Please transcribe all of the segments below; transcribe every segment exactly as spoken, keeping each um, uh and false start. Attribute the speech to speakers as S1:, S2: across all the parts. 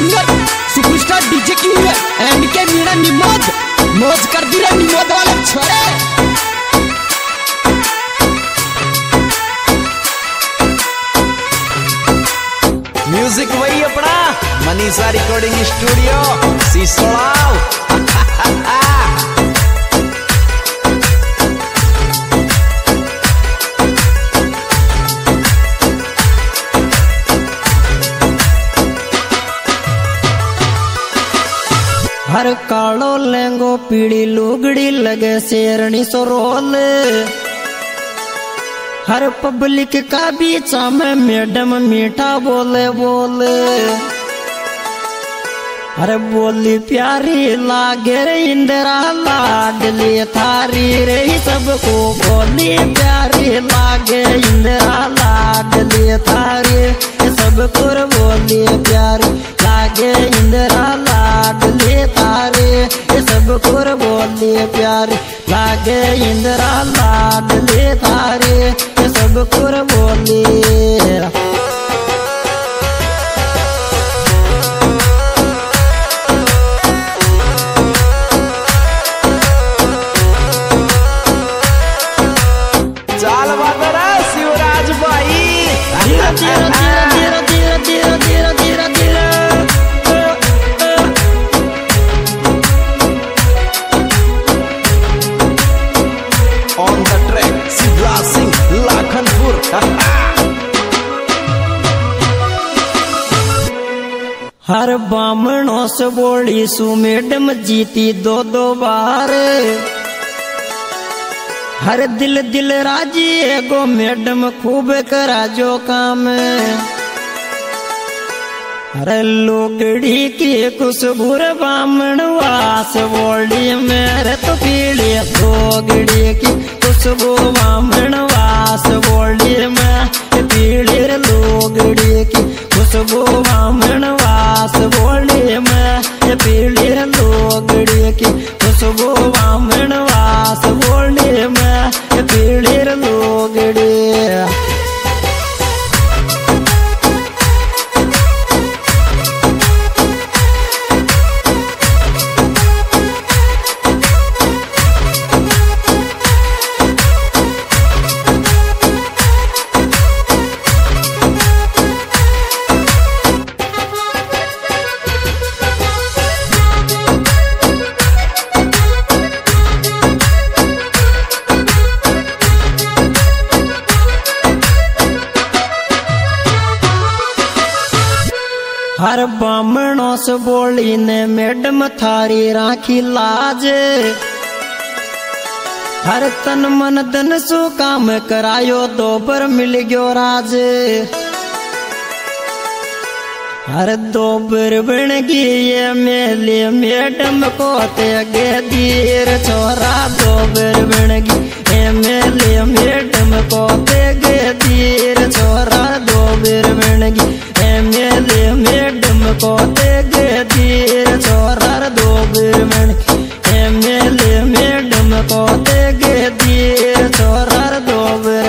S1: Singer superstar DJ king and के मीना निमोद मौज कर दी रे निमोद वाले छोरे।
S2: म्यूजिक वही अपना मनीषा रिकॉर्डिंग स्टूडियो सिसोड़ाव।
S3: हर कालो लेंगो पीड़ी लुगड़ी लगे शेरनी सरोल। हर पब्लिक का बीचा में मैडम मीठा बोले बोले। अरे बोली प्यारी लागे रे इंदिरा लाडली थारी रे सबको बोली प्यारी लागे इंदिरा लाडली थारी सबको बोली प्यारी लागे इंदिरा लाडली थारी सबको बोली प्यारी लागे इंदिरा लाडली थारी सबको बोली। हर बामणों से बोली सु मैडम जीती दो दो बार। हर दिल दिल राजी एगो मैडम खूब करा जो काम। हर लोगड़ी की खुशबू बामण वास बोली मेरे तो पीड़ी लोगड़ी की खुशबू बामण वास बोली में पीड़ी लोगड़ी की खुशबू बामण वास बोली में पीड़ी लोगड़ी की खुशबू बामण वास बोली में पीड़ी लोगड़ी। हर बामणों से बोली ने मैडम थारी राखी लाज। हर तन मन धन सु काम करायो दोबर मिल गयो राज। हर दोबर बन गई ये मेले मैडम को तेगे दीर छोरा दोबर बन गई ये मेले मैडम को तेगे दीर छोरा दोबर बन गई मेले मैडम को तेगे दीर छोरा दोबर बन गई मेले मैडम को तेगे दीर छोरा दोबर।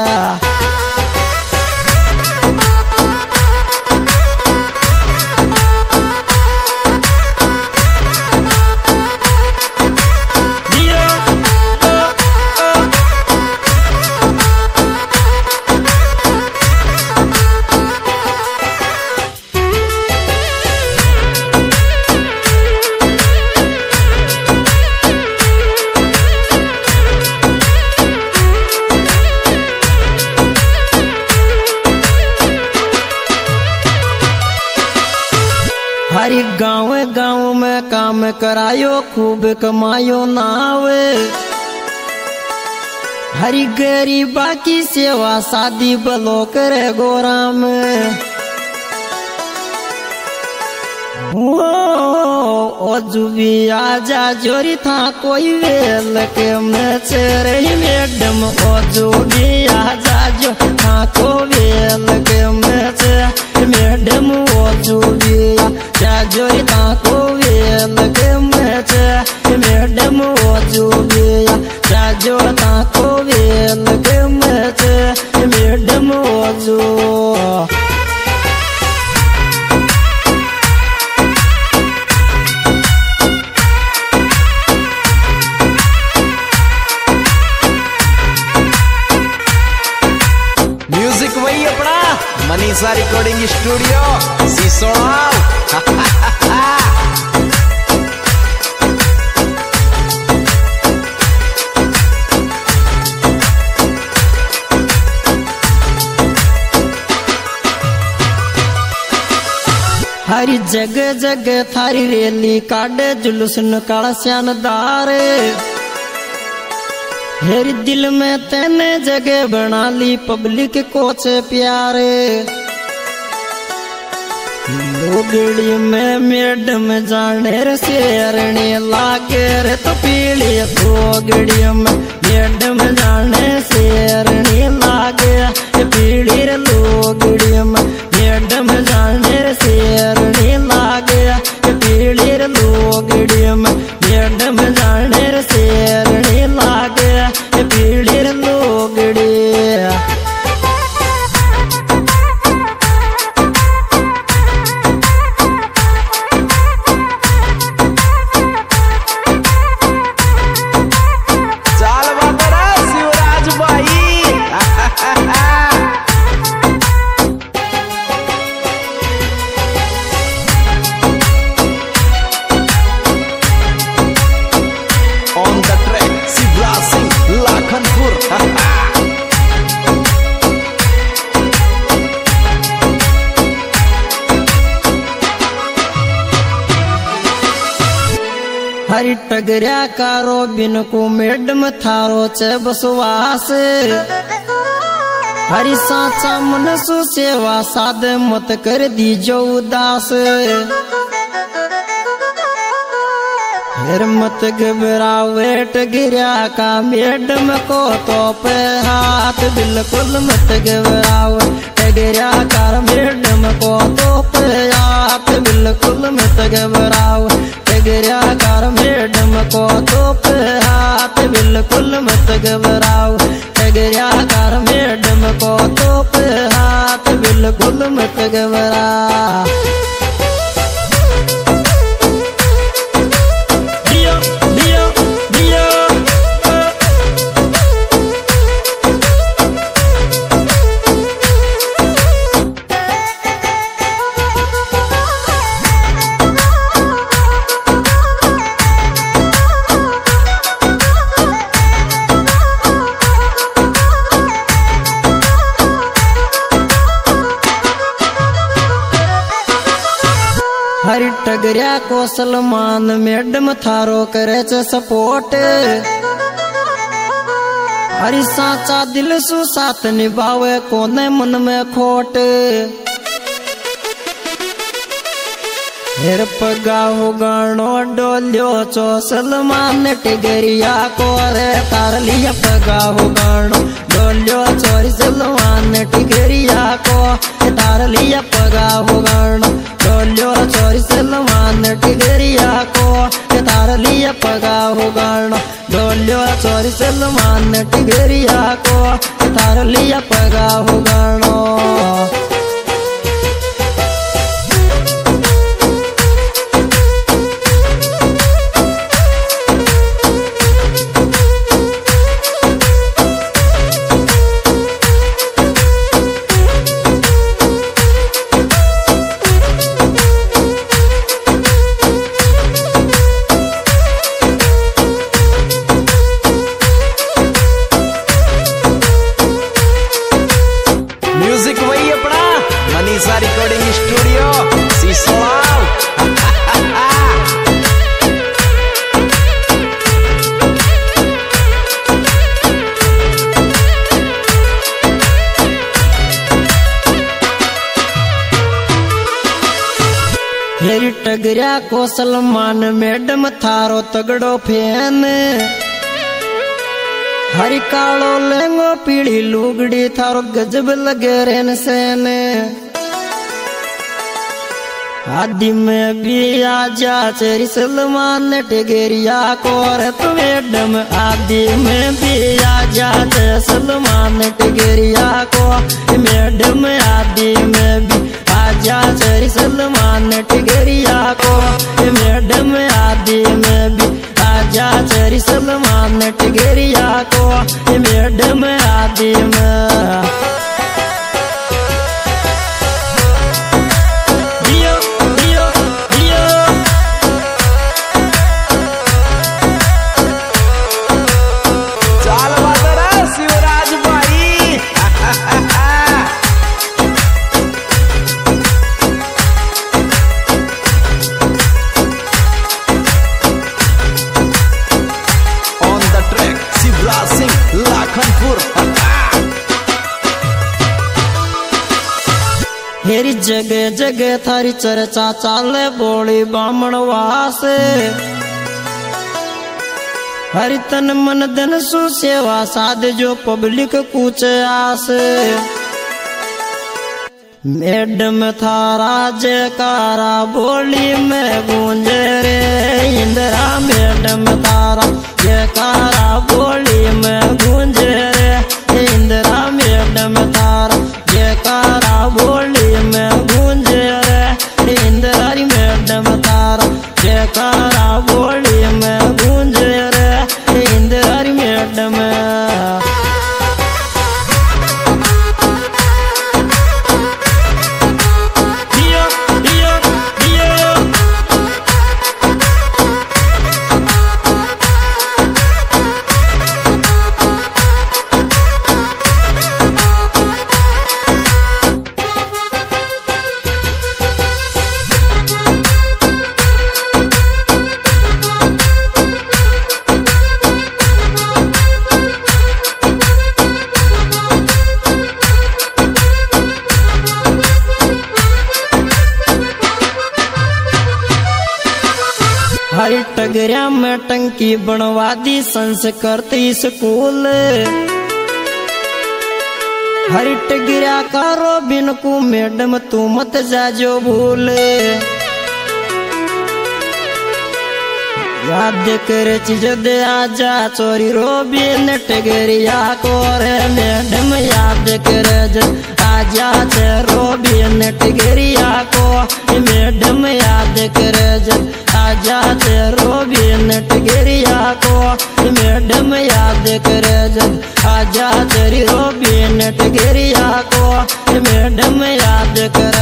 S3: हरी गाँव गाँव में काम करायो खूब कमायो नाव। हरी गरीबा की सेवा शादी बलो करे गोराम। ओ जुबी आजा जोरी था कोई वेल के मैं चेरे मैडम ओ जुबी आजा जो था को वेल के मैं चेरे मैडम ओ जुबी आजा जोरी था को वेल के मैं चेरे मैडम ओ जुबी आजा जो था को वेल के मैं चेरे मैडम ओ जो।
S2: Manisha recording studio Sisoda.
S3: हरी जगह जगह थारी रेली काटे जुलूस निकाल शानदार। हेरी दिल में तेने जगह बना ली पब्लिक को से प्यारे। लोगड़ी में मैडम जाने से अरणे लागे रे तो पीली। लोगड़ी में मैडम जाने से अरणे लागे पीली रे। लोगड़ी में मैडम जाने से अरणे लागे पीली रे। लोगड़ी में मैडम जाने से अरणे लागे पीली रे। लोगड़ी हरी टगरिया कारो बिन को मैडम थारो चे बसवास। हरी साचा मनसु सेवा साध मत कर दीजो उदास। फिर मत घबरावे टगरिया का मैडम को तो पे हाथ। बिल्कुल मत घबरावे टगरिया का मैडम को तो पे हाथ। बिल्कुल मत घबरावे टगरिया का मैडम को तो पे हाथ। बिल्कुल मत घबरावे टगरिया का मैडम को तो पे हाथ। बिल्कुल मत घबरा। हरी टगरिया को सलमान मैडम थारो करे च सपोर्ट। हरी साचा दिल सु साथ निभावे कोने मन में खोट। हेर पगा हो गानो डोलियो चो सलमान टगरिया को रे तार लिया। पगा हो गानो डोलियो चोरी सलमान टगरिया को तार लिया। पगा हो गानो डोलियो चोरी सलमान टगरिया को तार लिया। पगा हो गानो डोलियो चोरी सलमान टगरिया को तार लिया। पगा हो गानो
S2: मनीषा रिकॉर्डिंग स्टूडियो सिसोड़ा।
S3: हेरी टगरिया को सलमान मैडम थारो तगड़ो फैन। हरी कालो लेंगो पीली लुगड़ी थारो गजब लगे रेन सेन। आदि में भी आजा चेरी सलमान टगरिया को रे तो मैडम। आदि में भी आजा चे सलमान टगरिया को मैडम। आदि में भी आजा चेरी सलमान टगरिया को मैडम। आदि में भी आजा चेरी सलमान टगरिया को मैडम। आदि में जगह जगह थारी चर्चा चाले बोली बामण वास हरि तन मन धन सु सेवा साध जो पब्लिक कुछ आस मैडम थारा जयकारा बोली में गूंज रे इंदिरा मैडम थारा जयकारा बोली में गूंज रे इंदिरा मैडम थारा जयकारा बोली में गूंज रे इंदिरा मैडम थारा जयकारा बोली में गूंज रे इंदिरा मैडम हर टगरिया में टंकी बनवा दी संस्कृत स्कूल हर टगरिया कारो बिन को मैडम तू मत जाजो भूल याद कर चीज दे आजा चोरी रो बिन टगरिया को रे मैडम याद कर आजा रो बिन टगरिया को मैडम याद कर आजा रो बिन टगरिया को मैडम याद कर आजा तेरी रो बिन टगरिया को मैडम याद कर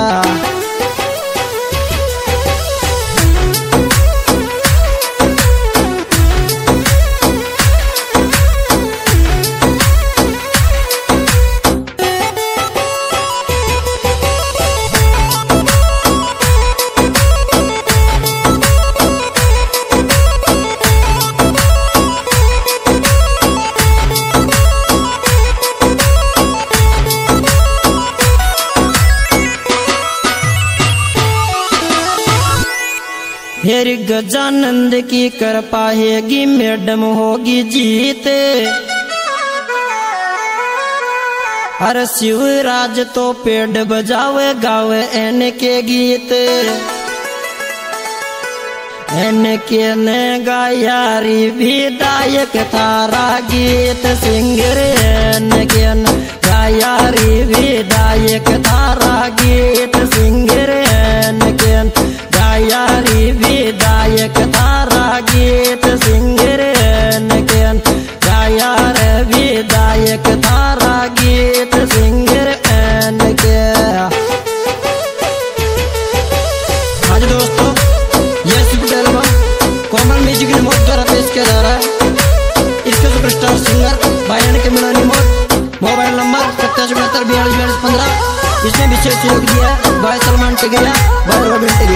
S3: फिर गजानंद की कर पाएगी मैडम होगी जीत हर शिवराज तो पेड़ बजावे गावे एन के गीत एन के ने गायारी विधायक थारा गीत सिंगर एन के गायारी विधायक थारा गीत सिंगर एन के गायारी विधायक थारा गीत सिंगर के गायार विधायक थारा गीत सिंगर के आज दोस्तों यह super album common music remote द्वारा पेश किया जा रहा है। इसके सुपरस्टार सिंगर भाई के मिलानी मोड मोबाइल नंबर सत्तासी बहत्तर बयालीस बयालीस पंद्रह इसमें विशेष सहयोग दिया भाई सलमान टिगरिया भाई रॉबिन